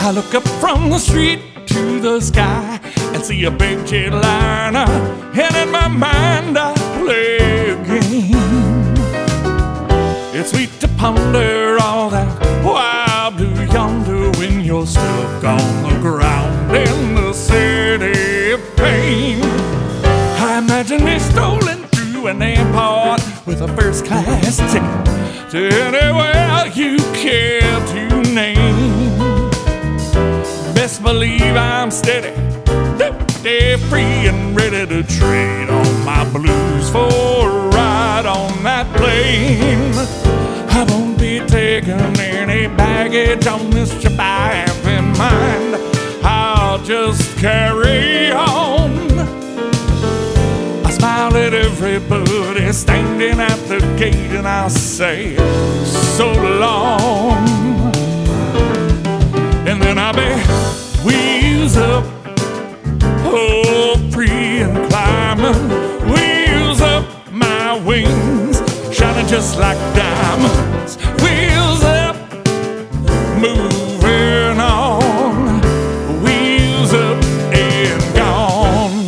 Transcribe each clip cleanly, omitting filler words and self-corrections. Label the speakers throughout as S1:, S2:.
S1: I look up from the street to the sky and see a big jetliner, and in my mind I play a game. It's sweet to ponder all that wild blue yonder when you're stuck on the ground in the city of pain. I imagine me strolling through an airport with a first-class ticket to anywhere you care to name. Best believe I'm steady, free and ready to trade on my blues for a ride on that plane. I won't be taking any baggage on this trip I have in mind. I'll just carry on. I smile at everybody standing at the gate and I'll say, so long. And then I'll be wheels up, oh, free and climbing. Wheels up, my wings shining just like diamonds. Wheels up, moving on. Wheels up and gone.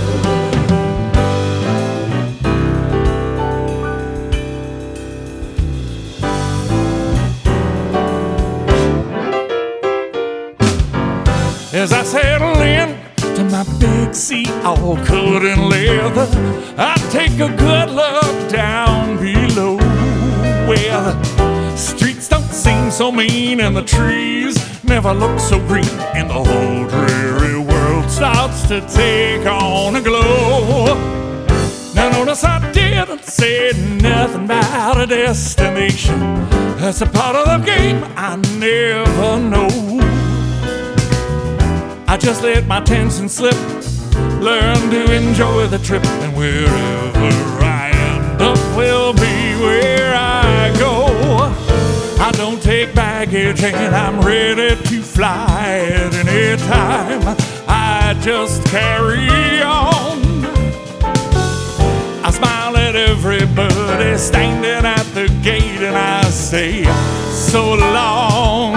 S1: As I settle in to my big seat all covered in leather, I take a good look down below, where the streets don't seem so mean and the trees never look so green, and the whole dreary world starts to take on a glow. Now notice I didn't say nothing about a destination. That's a part of the game I never know. I just let my tension slip, learn to enjoy the trip, and wherever I end up will be where I go. I don't take baggage and I'm ready to fly at any time. I just carry on. I smile at everybody standing at the gate and I say, so long.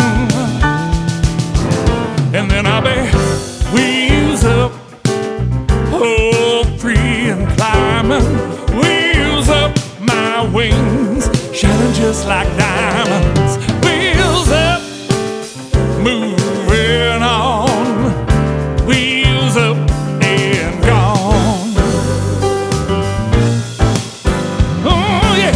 S1: And then I'll be wheels up, oh, free and climbing. Wheels up, my wings shining just like diamonds. Wheels up, moving on. Wheels up and gone. Oh yeah.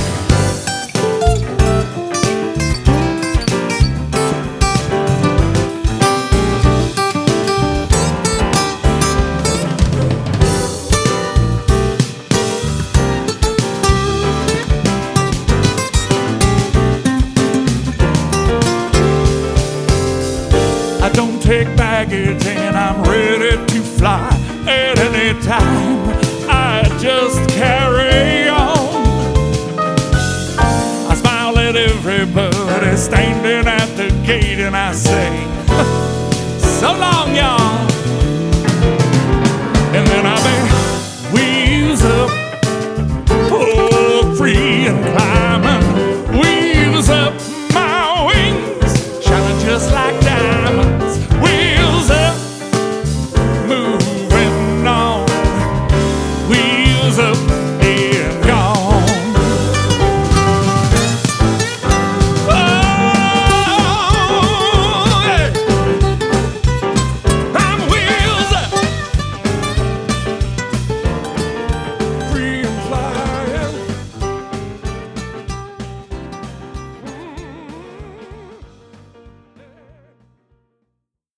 S1: I don't take baggage and I'm ready to fly at any time. I just carry on. I smile at everybody standing at the gate and I say, so long, y'all.